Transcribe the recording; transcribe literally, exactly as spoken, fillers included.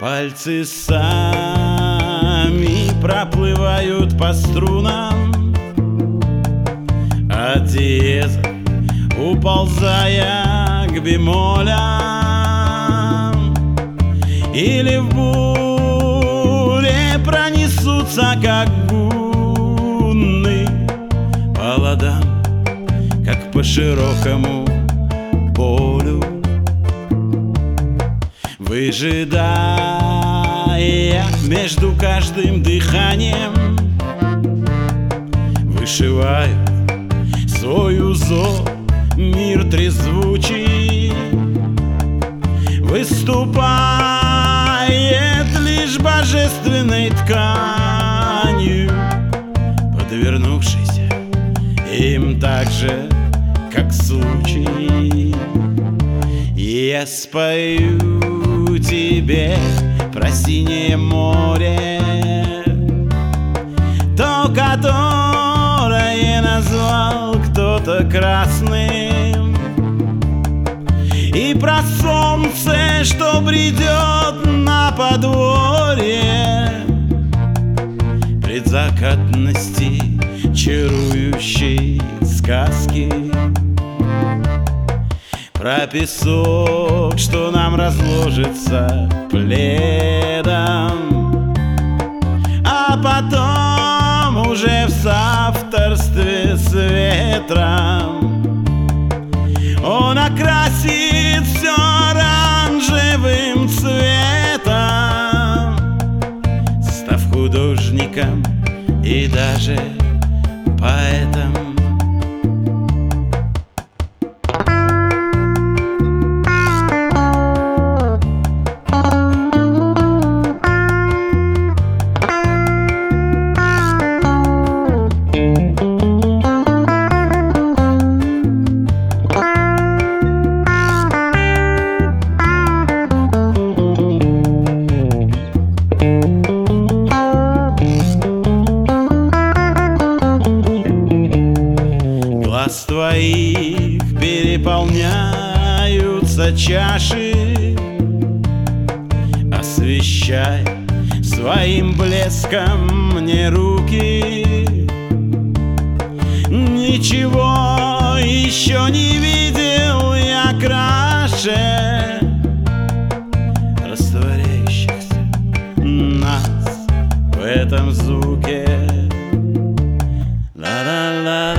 Пальцы сами проплывают по струнам, от диеза уползая к бемолям. Или в буре пронесутся, как гунны, по ладам, как по широкому полю, выжидая между каждым дыханием, вышивают свой узор мир трезвучий. Выступает лишь божественной тканью, подвернувшейся им так же, как случай. И я спою тебе про синее море, то, которое назвал кто-то красным, и про солнце, что бредет на подворье предзакатности чарующей сказки, про песок, что нам разложится пледом, а потом уже в соавторстве с ветром он окрасит все оранжевым цветом, став художником и даже поэтом. Глаз твоих переполняются чаши, освещай своим блеском мне руки. Ничего еще не видел я краше растворяющихся нас в этом звуке. Ла-ла-ла.